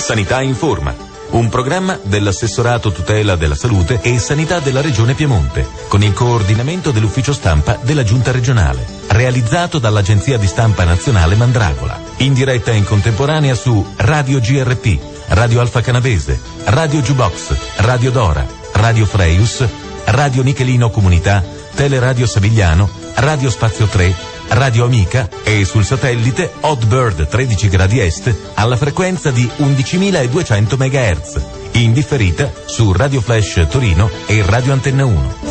Sanità in Forma, un programma dell'Assessorato Tutela della Salute e Sanità della Regione Piemonte, con il coordinamento dell'Ufficio Stampa della Giunta Regionale, realizzato dall'Agenzia di Stampa Nazionale Mandragola, in diretta in contemporanea su Radio GRP, Radio Alfa Canavese, Radio Jukebox, Radio Dora, Radio Freius, Radio Nichelino Comunità, Teleradio Savigliano, Radio Spazio 3, Radio Amica e sul satellite Hotbird 13 gradi est alla frequenza di 11.200 MHz, in differita su Radio Flash Torino e Radio Antenna 1.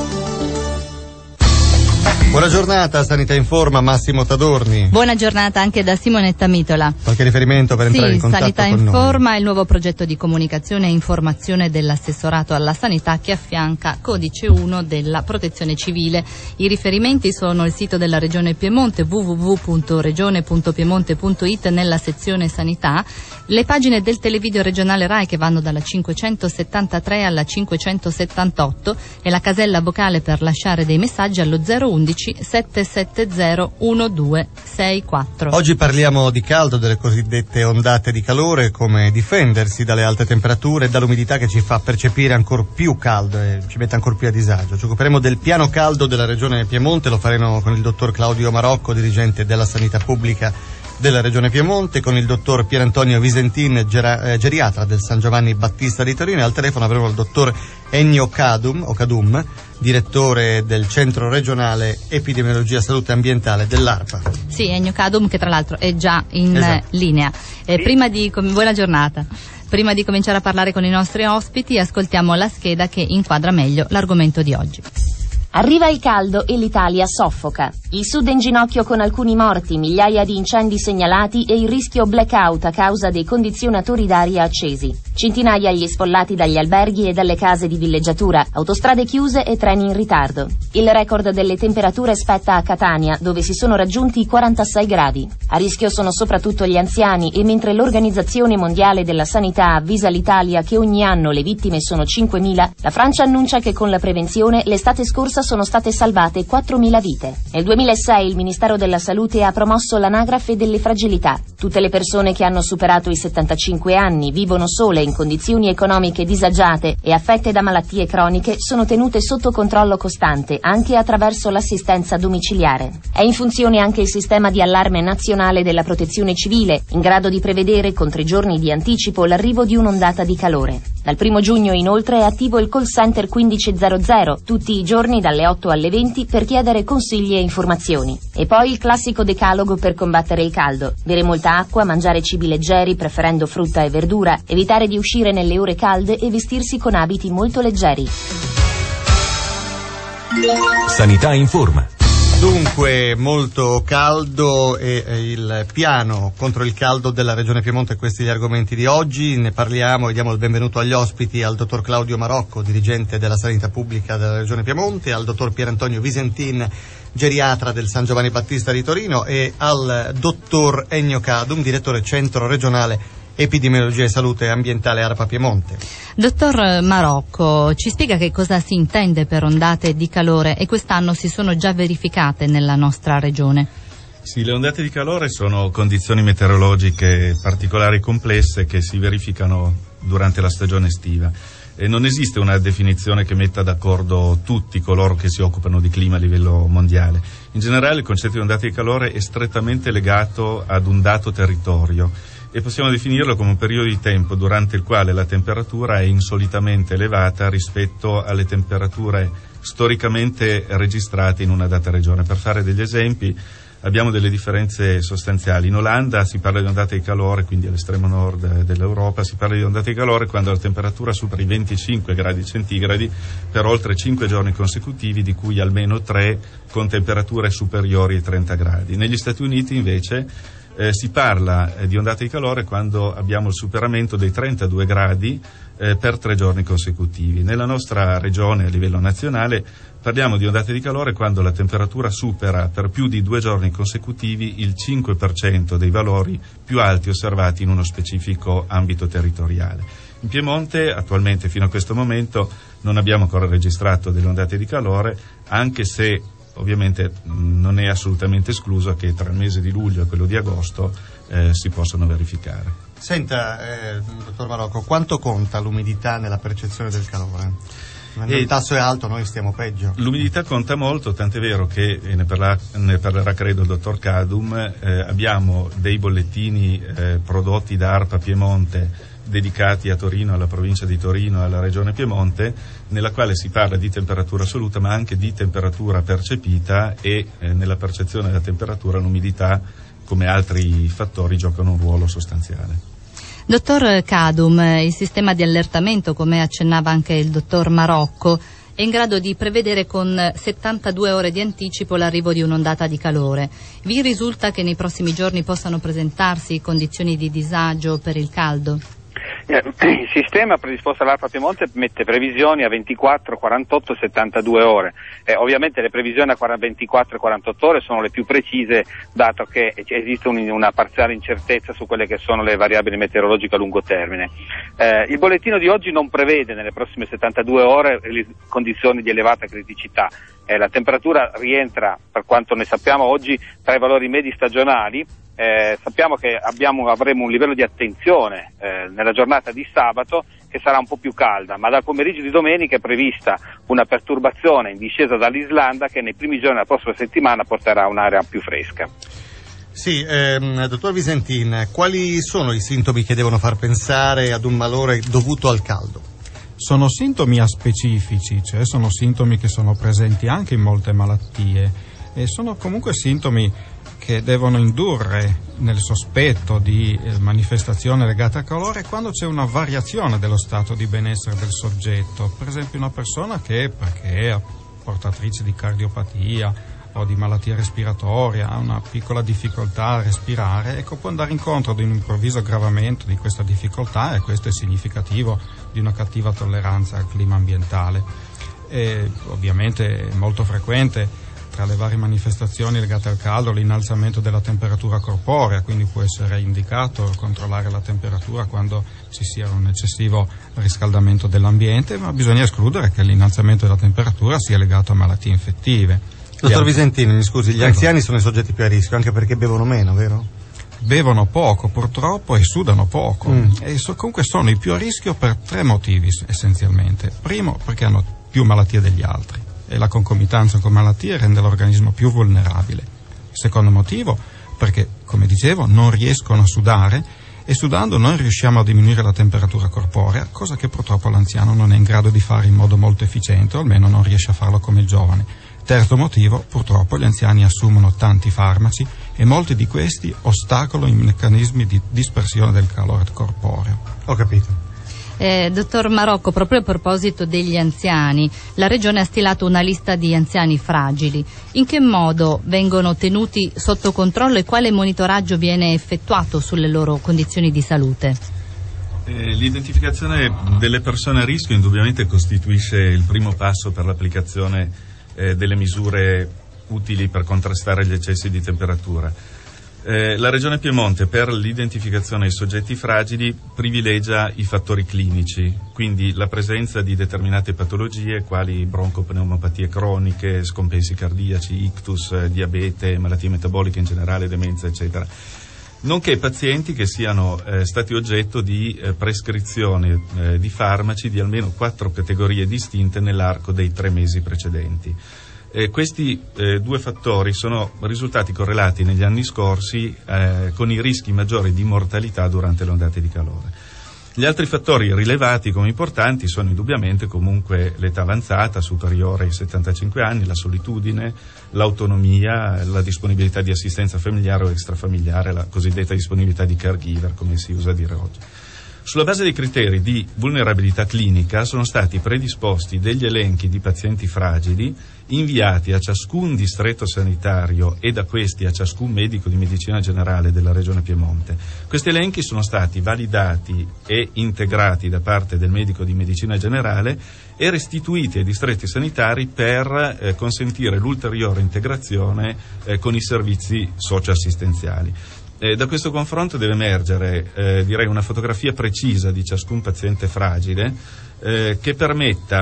Buona giornata, Sanità in Forma, Massimo Tadorni. Buona giornata anche da Simonetta Mitola. Qualche riferimento per entrare in contatto Sanità con in noi? Forma è il nuovo progetto di comunicazione e informazione dell'Assessorato alla Sanità che affianca Codice 1 della Protezione Civile. I riferimenti sono il sito della Regione Piemonte www.regione.piemonte.it nella sezione Sanità, le pagine del televideo regionale RAI che vanno dalla 573 alla 578 e la casella vocale per lasciare dei messaggi allo 011 770 1264. Oggi parliamo di caldo, delle cosiddette ondate di calore, come difendersi dalle alte temperature e dall'umidità che ci fa percepire ancora più caldo e ci mette ancora più a disagio. Ci occuperemo del piano caldo della Regione Piemonte, lo faremo con il dottor Claudio Marocco, dirigente della Sanità Pubblica della Regione Piemonte, con il dottor Pierantonio Visentin, geriatra del San Giovanni Battista di Torino, e al telefono avremo il dottor Ennio Cadum, direttore del Centro Regionale Epidemiologia Salute Ambientale dell'ARPA. Sì, Ennio Cadum, che tra l'altro è già in linea. Buona giornata. Prima di cominciare a parlare con i nostri ospiti, ascoltiamo la scheda che inquadra meglio l'argomento di oggi. Arriva il caldo e l'Italia soffoca. Il sud è in ginocchio con alcuni morti, migliaia di incendi segnalati e il rischio blackout a causa dei condizionatori d'aria accesi. Centinaia gli sfollati dagli alberghi e dalle case di villeggiatura, autostrade chiuse e treni in ritardo. Il record delle temperature spetta a Catania, dove si sono raggiunti i 46 gradi. A rischio sono soprattutto gli anziani e mentre l'Organizzazione Mondiale della Sanità avvisa l'Italia che ogni anno le vittime sono 5.000, la Francia annuncia che con la prevenzione l'estate scorsa sono state salvate 4.000 vite. Nel 2006 il Ministero della Salute ha promosso l'anagrafe delle fragilità. Tutte le persone che hanno superato i 75 anni, vivono sole in condizioni economiche disagiate e affette da malattie croniche sono tenute sotto controllo costante, anche attraverso l'assistenza domiciliare. È in funzione anche il sistema di allarme nazionale della Protezione Civile, in grado di prevedere con 3 giorni di anticipo l'arrivo di un'ondata di calore. Dal 1 giugno inoltre è attivo il call center 1500, tutti i giorni dalle 8 alle 20 per chiedere consigli e informazioni. E poi il classico decalogo per combattere il caldo: bere molta acqua, mangiare cibi leggeri preferendo frutta e verdura, evitare di uscire nelle ore calde e vestirsi con abiti molto leggeri. Sanità in Forma. Dunque, molto caldo e il piano contro il caldo della Regione Piemonte, questi gli argomenti di oggi. Ne parliamo e diamo il benvenuto agli ospiti, al dottor Claudio Marocco, dirigente della Sanità Pubblica della Regione Piemonte, al dottor Pierantonio Visentin, geriatra del San Giovanni Battista di Torino, e al dottor Ennio Cadum, direttore Centro Regionale Epidemiologia e Salute Ambientale ARPA Piemonte. Dottor Marocco, ci spiega che cosa si intende per ondate di calore e quest'anno si sono già verificate nella nostra regione? Sì, le ondate di calore sono condizioni meteorologiche particolari e complesse che si verificano durante la stagione estiva. E non esiste una definizione che metta d'accordo tutti coloro che si occupano di clima a livello mondiale. In generale il concetto di ondate di calore è strettamente legato ad un dato territorio e possiamo definirlo come un periodo di tempo durante il quale la temperatura è insolitamente elevata rispetto alle temperature storicamente registrate in una data regione. Per fare degli esempi, abbiamo delle differenze sostanziali. In Olanda si parla di ondate di calore, quindi all'estremo nord dell'Europa, si parla di ondate di calore quando la temperatura supera i 25 gradi centigradi per oltre 5 giorni consecutivi, di cui almeno 3 con temperature superiori ai 30 gradi. Negli Stati Uniti invece si parla di ondate di calore quando abbiamo il superamento dei 32 gradi per 3 giorni consecutivi. Nella nostra regione a livello nazionale parliamo di ondate di calore quando la temperatura supera per più di 2 giorni consecutivi il 5% dei valori più alti osservati in uno specifico ambito territoriale. In Piemonte attualmente fino a questo momento non abbiamo ancora registrato delle ondate di calore, anche se ovviamente non è assolutamente escluso che tra il mese di luglio e quello di agosto si possano verificare. Senta, dottor Marocco, quanto conta l'umidità nella percezione del calore? Quando il tasso è alto noi stiamo peggio. L'umidità conta molto, tant'è vero che, ne parlerà credo il dottor Cadum, abbiamo dei bollettini prodotti da ARPA Piemonte dedicati a Torino, alla provincia di Torino e alla regione Piemonte, nella quale si parla di temperatura assoluta ma anche di temperatura percepita e nella percezione della temperatura l'umidità, come altri fattori, giocano un ruolo sostanziale. Dottor Cadum, il sistema di allertamento, come accennava anche il dottor Marocco, è in grado di prevedere con 72 ore di anticipo l'arrivo di un'ondata di calore. Vi risulta che nei prossimi giorni possano presentarsi condizioni di disagio per il caldo? Il sistema predisposto all'ARPA Piemonte mette previsioni a 24, 48 e 72 ore. Ovviamente le previsioni a 24 e 48 ore sono le più precise, dato che esiste una parziale incertezza su quelle che sono le variabili meteorologiche a lungo termine. Il bollettino di oggi non prevede nelle prossime 72 ore le condizioni di elevata criticità. La temperatura rientra, per quanto ne sappiamo oggi, tra i valori medi stagionali. Sappiamo che avremo un livello di attenzione nella giornata di sabato che sarà un po' più calda, ma dal pomeriggio di domenica è prevista una perturbazione in discesa dall'Islanda che nei primi giorni della prossima settimana porterà un'area più fresca. Sì, dottor Visentin, quali sono i sintomi che devono far pensare ad un malore dovuto al caldo? Sono sintomi aspecifici, cioè sono sintomi che sono presenti anche in molte malattie e sono comunque sintomi che devono indurre nel sospetto di manifestazione legata al calore quando c'è una variazione dello stato di benessere del soggetto. Per esempio una persona che, perché è portatrice di cardiopatia o di malattia respiratoria, ha una piccola difficoltà a respirare, può andare incontro ad un improvviso aggravamento di questa difficoltà, e questo è significativo di una cattiva tolleranza al clima ambientale. E ovviamente è molto frequente tra le varie manifestazioni legate al caldo l'innalzamento della temperatura corporea, quindi può essere indicato controllare la temperatura quando ci sia un eccessivo riscaldamento dell'ambiente, ma bisogna escludere che l'innalzamento della temperatura sia legato a malattie infettive. Dottor Visentini, mi scusi, gli anziani sono i soggetti più a rischio anche perché bevono meno, vero? Bevono poco purtroppo e sudano poco e comunque sono i più a rischio per 3 motivi essenzialmente. Primo, perché hanno più malattie degli altri e la concomitanza con malattie rende l'organismo più vulnerabile. Secondo motivo, perché, come dicevo, non riescono a sudare e sudando non riusciamo a diminuire la temperatura corporea, cosa che purtroppo l'anziano non è in grado di fare in modo molto efficiente, o almeno non riesce a farlo come il giovane. Terzo motivo, purtroppo gli anziani assumono tanti farmaci e molti di questi ostacolano i meccanismi di dispersione del calore corporeo. Ho capito. Dottor Marocco, proprio a proposito degli anziani, la Regione ha stilato una lista di anziani fragili. In che modo vengono tenuti sotto controllo e quale monitoraggio viene effettuato sulle loro condizioni di salute? L'identificazione delle persone a rischio indubbiamente costituisce il primo passo per l'applicazione delle misure utili per contrastare gli eccessi di temperatura. La Regione Piemonte, per l'identificazione dei soggetti fragili, privilegia i fattori clinici, quindi la presenza di determinate patologie quali broncopneumopatie croniche, scompensi cardiaci, ictus, diabete, malattie metaboliche in generale, demenza, eccetera, nonché pazienti che siano stati oggetto di prescrizione di farmaci di almeno 4 categorie distinte nell'arco dei 3 mesi precedenti. Questi 2 fattori sono risultati correlati negli anni scorsi con i rischi maggiori di mortalità durante le ondate di calore. Gli altri fattori rilevati come importanti sono indubbiamente comunque l'età avanzata superiore ai 75 anni, la solitudine, l'autonomia, la disponibilità di assistenza familiare o extrafamiliare, la cosiddetta disponibilità di caregiver, come si usa a dire oggi. Sulla base dei criteri di vulnerabilità clinica sono stati predisposti degli elenchi di pazienti fragili inviati a ciascun distretto sanitario e da questi a ciascun medico di medicina generale della Regione Piemonte. Questi elenchi sono stati validati e integrati da parte del medico di medicina generale e restituiti ai distretti sanitari per consentire l'ulteriore integrazione con i servizi socioassistenziali. Da questo confronto deve emergere, direi, una fotografia precisa di ciascun paziente fragile che permetta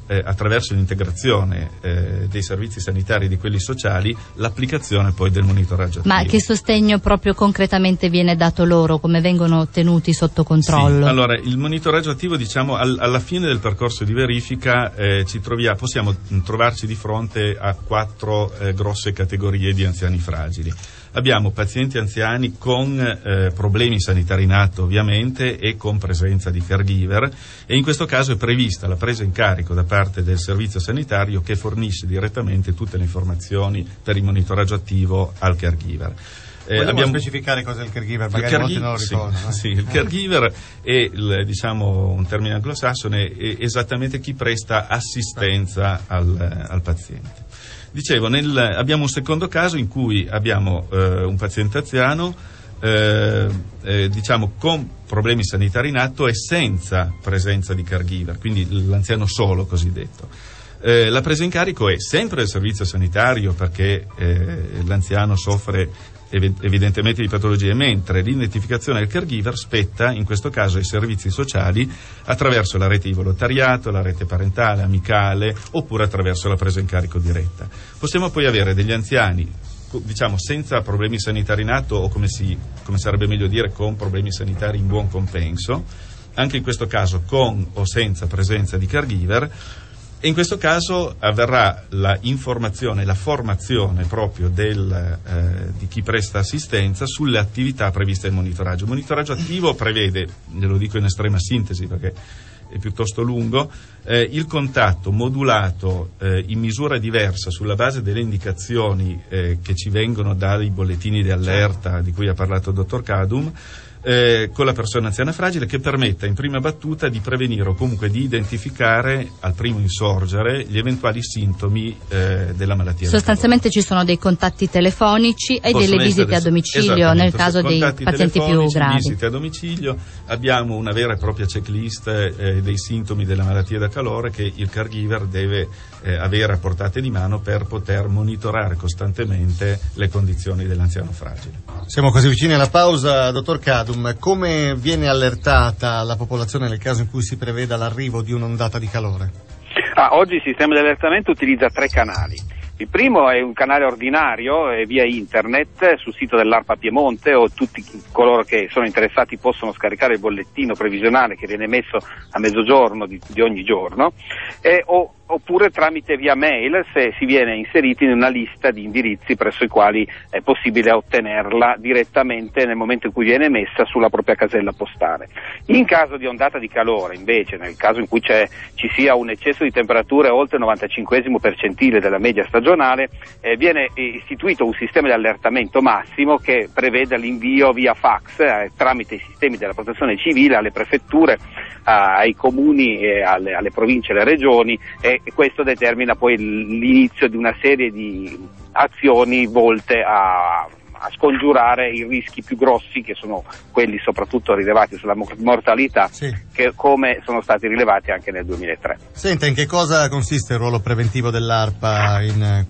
attraverso l'integrazione dei servizi sanitari e di quelli sociali, l'applicazione poi del monitoraggio attivo. Ma che sostegno proprio concretamente viene dato loro? Come vengono tenuti sotto controllo? Sì, allora il monitoraggio attivo, diciamo, alla fine del percorso di verifica possiamo trovarci di fronte a 4 grosse categorie di anziani fragili. Abbiamo pazienti anziani con problemi sanitari in atto, ovviamente, e con presenza di caregiver, e in questo caso è prevista la presa in carico da parte del servizio sanitario, che fornisce direttamente tutte le informazioni per il monitoraggio attivo al caregiver. Vogliamo specificare cos'è il caregiver? Magari molti non lo ricordano. Sì, il caregiver è, diciamo, un termine anglosassone, è esattamente chi presta assistenza al paziente. Dicevo, abbiamo un secondo caso in cui abbiamo un paziente anziano, diciamo, con problemi sanitari in atto e senza presenza di caregiver, quindi l'anziano solo cosiddetto. La presa in carico è sempre del servizio sanitario, perché l'anziano soffre evidentemente di patologie, mentre l'identificazione del caregiver spetta in questo caso ai servizi sociali attraverso la rete di volontariato, la rete parentale, amicale, oppure attraverso la presa in carico diretta. Possiamo poi avere degli anziani, diciamo, senza problemi sanitari in atto, o come sarebbe meglio dire, con problemi sanitari in buon compenso, anche in questo caso con o senza presenza di caregiver. E in questo caso avverrà la informazione, la formazione proprio di chi presta assistenza sulle attività previste nel monitoraggio. Il monitoraggio attivo prevede, glielo dico in estrema sintesi perché è piuttosto lungo, il contatto modulato in misura diversa sulla base delle indicazioni che ci vengono dai bollettini di allerta di cui ha parlato il dottor Kadum, con la persona anziana fragile, che permetta in prima battuta di prevenire o comunque di identificare al primo insorgere gli eventuali sintomi della malattia. Sostanzialmente ci sono dei contatti telefonici e delle visite a domicilio nel caso dei pazienti più gravi. Visite a domicilio, abbiamo una vera e propria checklist dei sintomi della malattia da calore che il caregiver deve avere a portata di mano per poter monitorare costantemente le condizioni dell'anziano fragile. Siamo così vicini alla pausa, dottor Kadum. Come viene allertata la popolazione nel caso in cui si preveda l'arrivo di un'ondata di calore? Oggi il sistema di allertamento utilizza 3 canali. Il primo è un canale ordinario via internet sul sito dell'ARPA Piemonte, o tutti coloro che sono interessati possono scaricare il bollettino previsionale che viene emesso a mezzogiorno di ogni giorno, oppure tramite via mail, se si viene inseriti in una lista di indirizzi presso i quali è possibile ottenerla direttamente nel momento in cui viene emessa sulla propria casella postale. In caso di ondata di calore, invece, nel caso in cui ci sia un eccesso di temperature oltre il 95esimo percentile della media stagionale, viene istituito un sistema di allertamento massimo che prevede l'invio via fax tramite i sistemi della protezione civile alle prefetture, ai comuni, alle province e alle regioni, e questo determina poi l'inizio di una serie di azioni volte a scongiurare i rischi più grossi, che sono quelli soprattutto rilevati sulla mortalità, sì, che come sono stati rilevati anche nel 2003. Senta, in che cosa consiste il ruolo preventivo dell'ARPA in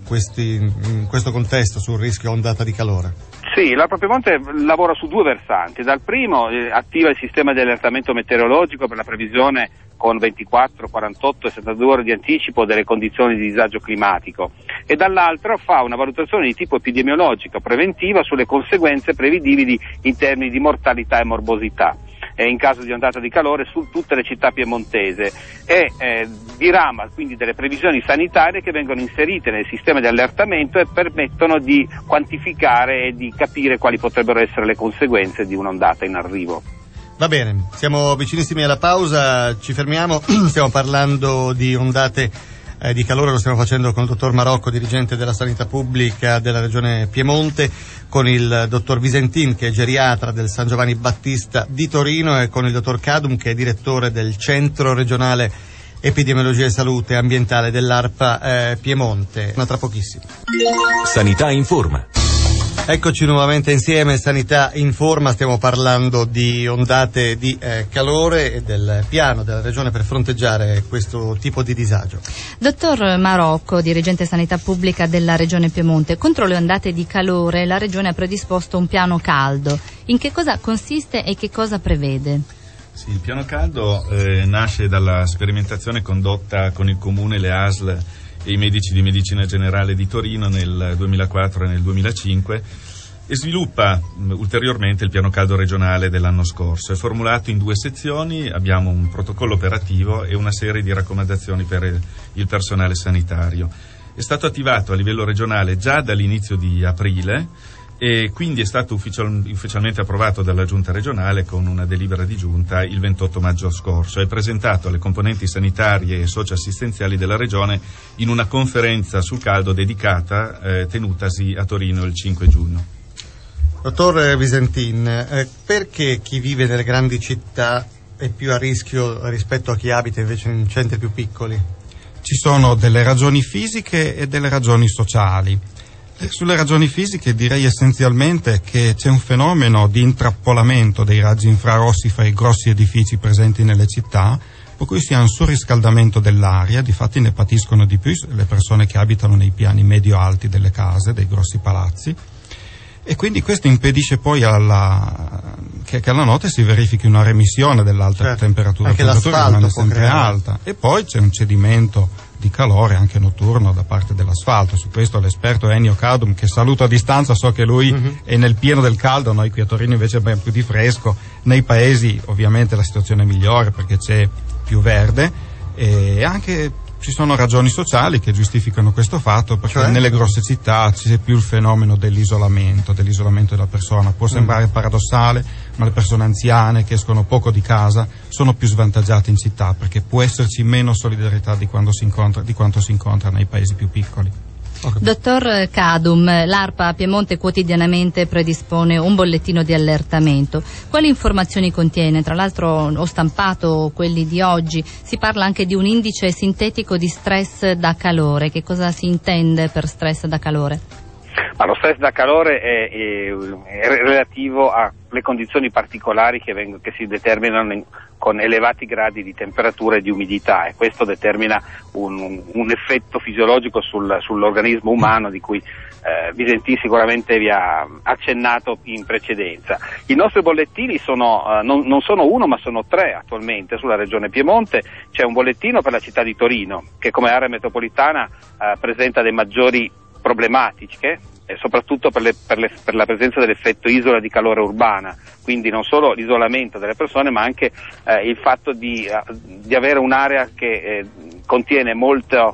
questo contesto sul rischio ondata di calore? Sì, l'ARPA Piemonte lavora su 2 versanti. Dal primo attiva il sistema di allertamento meteorologico per la previsione con 24, 48 e 72 ore di anticipo delle condizioni di disagio climatico, e dall'altro fa una valutazione di tipo epidemiologico preventiva sulle conseguenze prevedibili in termini di mortalità e morbosità in caso di ondata di calore su tutte le città piemontese, e dirama quindi delle previsioni sanitarie che vengono inserite nel sistema di allertamento e permettono di quantificare e di capire quali potrebbero essere le conseguenze di un'ondata in arrivo. Va bene, siamo vicinissimi alla pausa, ci fermiamo, stiamo parlando di ondate di calore, lo stiamo facendo con il dottor Marocco, dirigente della sanità pubblica della regione Piemonte, con il dottor Visentin, che è geriatra del San Giovanni Battista di Torino, e con il dottor Kadum, che è direttore del Centro Regionale Epidemiologia e Salute Ambientale dell'ARPA Piemonte. Ma tra pochissimo. Sanità in forma. Eccoci nuovamente insieme, Sanità in Forma, stiamo parlando di ondate di calore e del piano della Regione per fronteggiare questo tipo di disagio. Dottor Marocco, dirigente sanità pubblica della Regione Piemonte, contro le ondate di calore la Regione ha predisposto un piano caldo. In che cosa consiste e che cosa prevede? Sì, il piano caldo nasce dalla sperimentazione condotta con il Comune, le ASL e i medici di medicina generale di Torino nel 2004 e nel 2005 e sviluppa ulteriormente il piano caldo regionale dell'anno scorso. È formulato in 2 sezioni, abbiamo un protocollo operativo e una serie di raccomandazioni per il personale sanitario. È stato attivato a livello regionale già dall'inizio di aprile e quindi è stato ufficialmente approvato dalla Giunta regionale con una delibera di Giunta il 28 maggio scorso. È presentato alle componenti sanitarie e socio-assistenziali della Regione in una conferenza sul caldo dedicata tenutasi a Torino il 5 giugno. Dottor Visentin, perché chi vive nelle grandi città è più a rischio rispetto a chi abita invece in centri più piccoli? Ci sono delle ragioni fisiche e delle ragioni sociali. Sulle ragioni fisiche direi essenzialmente che c'è un fenomeno di intrappolamento dei raggi infrarossi fra i grossi edifici presenti nelle città, per cui si ha un surriscaldamento dell'aria, difatti ne patiscono di più le persone che abitano nei piani medio-alti delle case, dei grossi palazzi, e quindi questo impedisce poi che alla notte si verifichi una remissione dell'alta temperatura, la temperatura rimane sempre alta, e poi c'è un cedimento di calore anche notturno da parte dell'asfalto. Su questo l'esperto Ennio Cadum, che saluto a distanza, so che lui è nel pieno del caldo, noi qui a Torino invece abbiamo più di fresco. Nei paesi ovviamente la situazione è migliore perché c'è più verde, e anche ci sono ragioni sociali che giustificano questo fatto, perché nelle grosse città c'è più il fenomeno dell'isolamento della persona. Può sembrare paradossale, ma le persone anziane che escono poco di casa sono più svantaggiate in città, perché può esserci meno solidarietà di quanto si incontra nei paesi più piccoli. Dottor Cadum, l'ARPA Piemonte quotidianamente predispone un bollettino di allertamento. Quali informazioni contiene? Tra l'altro ho stampato quelli di oggi. Si parla anche di un indice sintetico di stress da calore. Che cosa si intende per stress da calore? Ma lo stress da calore è relativo alle condizioni particolari che si determinano con elevati gradi di temperatura e di umidità, e questo determina un effetto fisiologico sull'organismo umano di cui Visentin sicuramente vi ha accennato in precedenza. I nostri bollettini non sono uno ma sono 3 attualmente sulla regione Piemonte. C'è un bollettino per la città di Torino che come area metropolitana presenta dei maggiori problematiche, soprattutto per la presenza dell'effetto isola di calore urbana, quindi non solo l'isolamento delle persone ma anche il fatto di avere un'area che contiene molta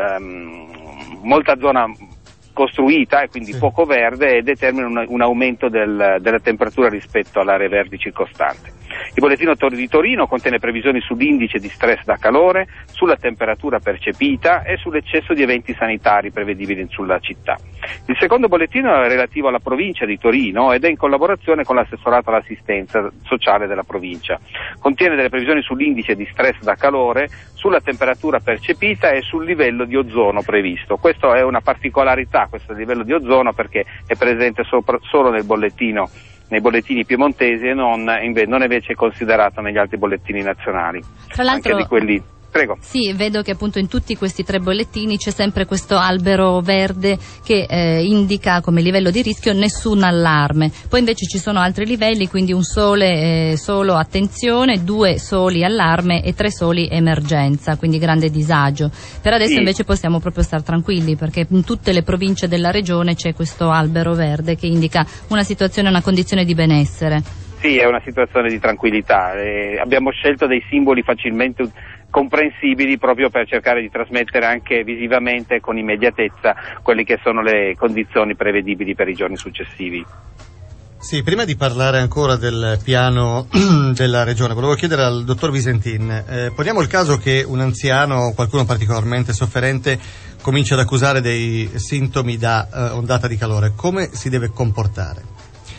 zona costruita e quindi poco verde, e determina un aumento della temperatura rispetto all'area verdi circostante. Il bollettino di Torino contiene previsioni sull'indice di stress da calore, sulla temperatura percepita e sull'eccesso di eventi sanitari prevedibili sulla città. Il secondo bollettino è relativo alla provincia di Torino ed è in collaborazione con l'assessorato all'assistenza sociale della provincia. Contiene delle previsioni sull'indice di stress da calore, sulla temperatura percepita e sul livello di ozono previsto. Questo è una particolarità, questo livello di ozono, perché è presente solo nei bollettini piemontesi e non invece considerato negli altri bollettini nazionali. Tra l'altro, anche di quelli. Prego. Sì, vedo che appunto in tutti questi 3 bollettini c'è sempre questo albero verde che indica come livello di rischio nessun allarme. Poi invece ci sono altri livelli, quindi un solo attenzione, 2 soli allarme e 3 soli emergenza, quindi grande disagio. Per adesso invece possiamo proprio stare tranquilli, perché in tutte le province della regione c'è questo albero verde che indica una situazione, una condizione di benessere. Sì, è una situazione di tranquillità. Abbiamo scelto dei simboli facilmente comprensibili proprio per cercare di trasmettere anche visivamente con immediatezza quelle che sono le condizioni prevedibili per i giorni successivi. Sì, prima di parlare ancora del piano della regione, volevo chiedere al dottor Visentin, poniamo il caso che un anziano o qualcuno particolarmente sofferente comincia ad accusare dei sintomi da ondata di calore, come si deve comportare?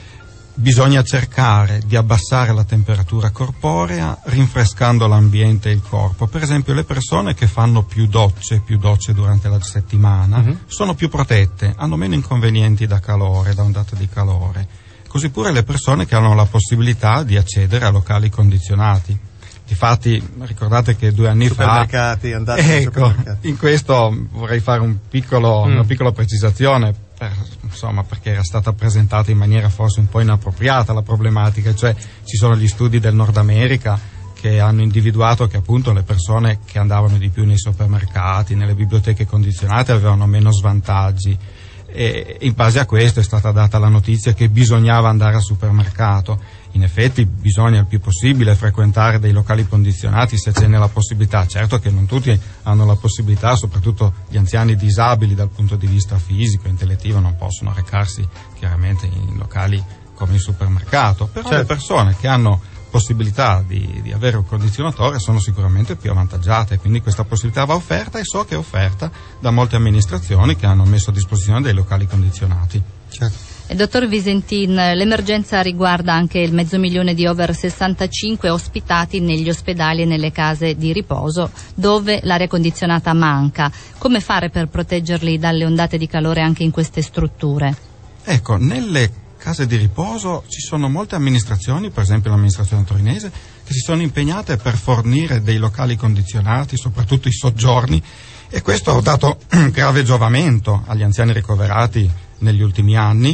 Bisogna cercare di abbassare la temperatura corporea rinfrescando l'ambiente e il corpo. Per esempio le persone che fanno più docce durante la settimana sono più protette, hanno meno inconvenienti da ondate di calore. Così pure le persone che hanno la possibilità di accedere a locali condizionati. Difatti ricordate che 2 anni supermercati, fa in questo vorrei fare una piccola precisazione. perché era stata presentata in maniera forse un po' inappropriata la problematica, cioè ci sono gli studi del Nord America che hanno individuato che appunto le persone che andavano di più nei supermercati, nelle biblioteche condizionate avevano meno svantaggi, e in base a questo è stata data la notizia che bisognava andare al supermercato. In effetti bisogna il più possibile frequentare dei locali condizionati se ce n'è la possibilità. Certo che non tutti hanno la possibilità, soprattutto gli anziani disabili dal punto di vista fisico e intellettivo non possono recarsi chiaramente in locali come il supermercato, però certo, le persone che hanno possibilità di avere un condizionatore sono sicuramente più avvantaggiate, quindi questa possibilità va offerta, e so che è offerta da molte amministrazioni che hanno messo a disposizione dei locali condizionati. Certo. Dottor Visentin, l'emergenza riguarda anche il 500.000 di over 65 ospitati negli ospedali e nelle case di riposo dove l'aria condizionata manca. Come fare per proteggerli dalle ondate di calore anche in queste strutture? Ecco, nelle case di riposo ci sono molte amministrazioni, per esempio l'amministrazione torinese, che si sono impegnate per fornire dei locali condizionati, soprattutto i soggiorni, e questo ha dato grave giovamento agli anziani ricoverati negli ultimi anni.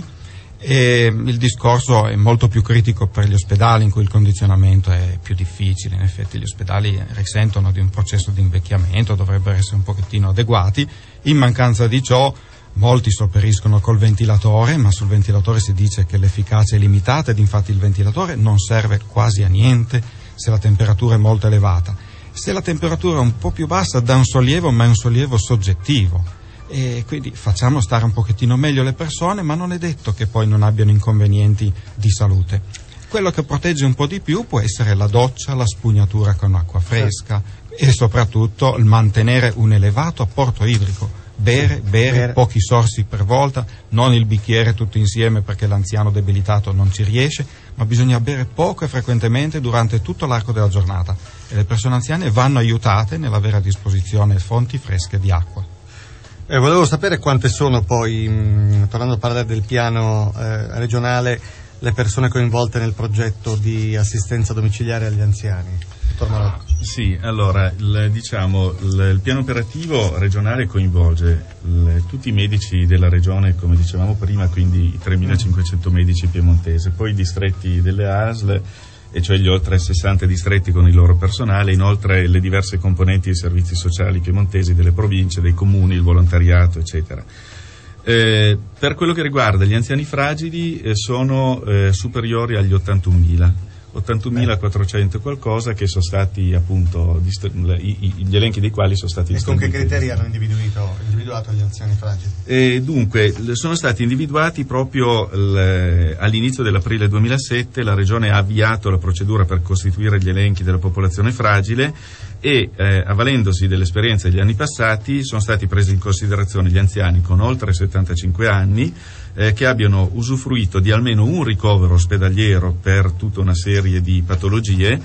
E il discorso è molto più critico per gli ospedali, in cui il condizionamento è più difficile. In effetti gli ospedali risentono di un processo di invecchiamento, dovrebbero essere un pochettino adeguati. In mancanza di ciò molti sopperiscono col ventilatore, ma sul ventilatore si dice che l'efficacia è limitata, ed infatti il ventilatore non serve quasi a niente se la temperatura è molto elevata. Se la temperatura è un po' più bassa dà un sollievo, ma è un sollievo soggettivo, e quindi facciamo stare un pochettino meglio le persone, ma non è detto che poi non abbiano inconvenienti di salute. Quello che protegge un po' di più può essere la doccia, la spugnatura con acqua fresca e soprattutto il mantenere un elevato apporto idrico. Bere pochi sorsi per volta, non il bicchiere tutto insieme perché l'anziano debilitato non ci riesce, ma bisogna bere poco e frequentemente durante tutto l'arco della giornata, e le persone anziane vanno aiutate nell'avere a disposizione fonti fresche di acqua. Volevo sapere quante sono poi, tornando a parlare del piano regionale, le persone coinvolte nel progetto di assistenza domiciliare agli anziani. Sì, allora il piano operativo regionale coinvolge tutti i medici della regione, come dicevamo prima, quindi i 3.500 medici piemontesi, poi i distretti delle ASL, e cioè gli oltre 60 distretti con il loro personale, inoltre le diverse componenti dei servizi sociali piemontesi, delle province, dei comuni, il volontariato, eccetera. Per quello che riguarda gli anziani fragili sono superiori agli 81.400 qualcosa, che sono stati appunto gli elenchi dei quali sono stati distribuiti. E con che criteri hanno individuato gli anziani fragili? Dunque sono stati individuati proprio all'inizio dell'aprile 2007. La Regione ha avviato la procedura per costituire gli elenchi della popolazione fragile, e avvalendosi dell'esperienza degli anni passati sono stati presi in considerazione gli anziani con oltre 75 anni che abbiano usufruito di almeno un ricovero ospedaliero per tutta una serie di patologie,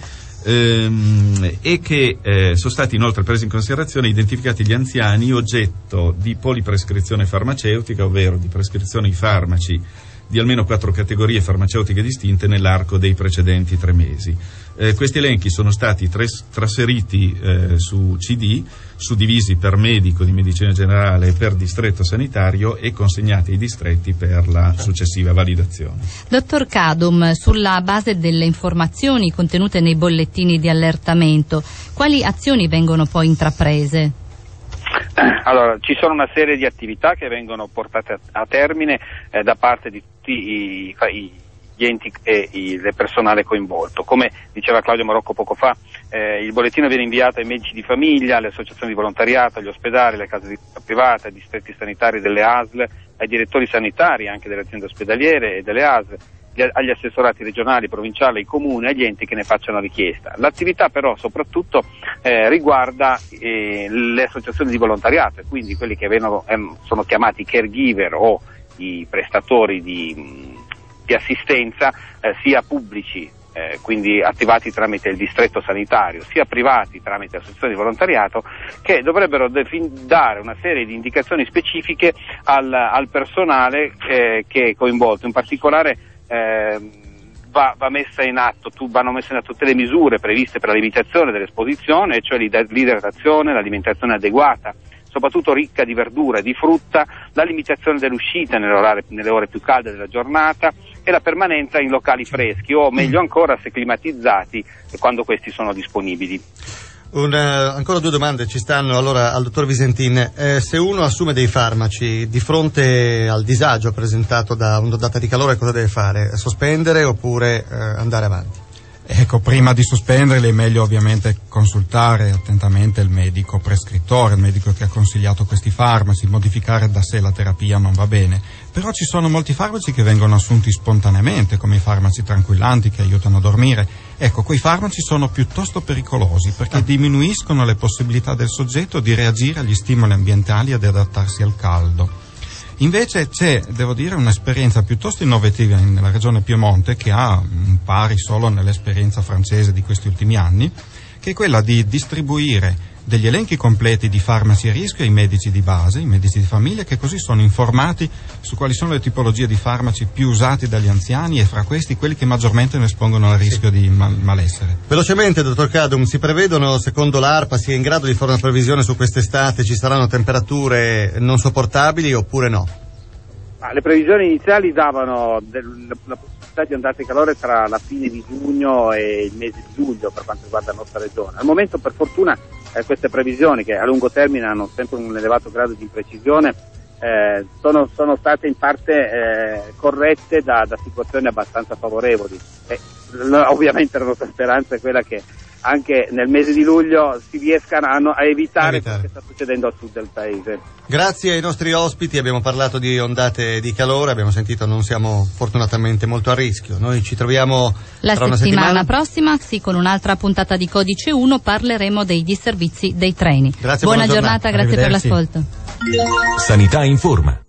e che sono stati inoltre presi in considerazione e identificati gli anziani oggetto di poliprescrizione farmaceutica, ovvero di prescrizione di farmaci di almeno 4 categorie farmaceutiche distinte nell'arco dei precedenti 3 mesi. Questi elenchi sono stati trasferiti su CD, suddivisi per medico di medicina generale e per distretto sanitario, e consegnati ai distretti per la successiva validazione. Dottor Cadum, sulla base delle informazioni contenute nei bollettini di allertamento, quali azioni vengono poi intraprese? Allora, ci sono una serie di attività che vengono portate a termine da parte di tutti gli enti e il personale coinvolto. Come diceva Claudio Marocco poco fa, il bollettino viene inviato ai medici di famiglia, alle associazioni di volontariato, agli ospedali, alle case di cura private, ai distretti sanitari delle ASL, ai direttori sanitari anche delle aziende ospedaliere e delle ASL, agli assessorati regionali, provinciali, ai comuni, agli enti che ne facciano richiesta. L'attività però soprattutto riguarda le associazioni di volontariato, quindi quelli che sono chiamati caregiver o i prestatori di assistenza, sia pubblici, quindi attivati tramite il distretto sanitario, sia privati tramite associazioni di volontariato, che dovrebbero dare una serie di indicazioni specifiche al personale che è coinvolto. In particolare vanno messe in atto tutte le misure previste per la limitazione dell'esposizione, cioè l'idratazione, l'alimentazione adeguata, soprattutto ricca di verdura e di frutta, la limitazione dell'uscita nelle ore più calde della giornata e la permanenza in locali freschi o meglio ancora se climatizzati quando questi sono disponibibili. Ancora due domande ci stanno allora al dottor Visentin. Se uno assume dei farmaci di fronte al disagio presentato da un'ondata di calore, cosa deve fare? Sospendere oppure andare avanti? Ecco, prima di sospenderli è meglio ovviamente consultare attentamente il medico prescrittore, il medico che ha consigliato questi farmaci. Modificare da sé la terapia non va bene, però ci sono molti farmaci che vengono assunti spontaneamente, come i farmaci tranquillanti che aiutano a dormire. Ecco, quei farmaci sono piuttosto pericolosi perché diminuiscono le possibilità del soggetto di reagire agli stimoli ambientali e di adattarsi al caldo. Invece c'è, devo dire, un'esperienza piuttosto innovativa nella regione Piemonte, che ha un pari solo nell'esperienza francese di questi ultimi anni, che è quella di distribuire degli elenchi completi di farmaci a rischio ai medici di base, i medici di famiglia, che così sono informati su quali sono le tipologie di farmaci più usati dagli anziani e fra questi quelli che maggiormente ne espongono al rischio di malessere. Velocemente, dottor Cadum, si prevedono, secondo l'ARPA, si è in grado di fare una previsione su quest'estate? Ci saranno temperature non sopportabili oppure no? Le previsioni iniziali davano la possibilità di ondate di calore tra la fine di giugno e il mese di luglio per quanto riguarda la nostra regione. Al momento, per fortuna, queste previsioni, che a lungo termine hanno sempre un elevato grado di imprecisione, sono state in parte corrette da situazioni abbastanza favorevoli. Ovviamente la nostra speranza è quella che anche nel mese di luglio si riescano a evitare quello che sta succedendo a sud del paese. Grazie ai nostri ospiti, abbiamo parlato di ondate di calore, abbiamo sentito non siamo fortunatamente molto a rischio. Noi ci troviamo la tra una settimana prossima, sì, con un'altra puntata di Codice 1 parleremo dei disservizi dei treni. Grazie, buona giornata, grazie per l'ascolto. Sanità Informa.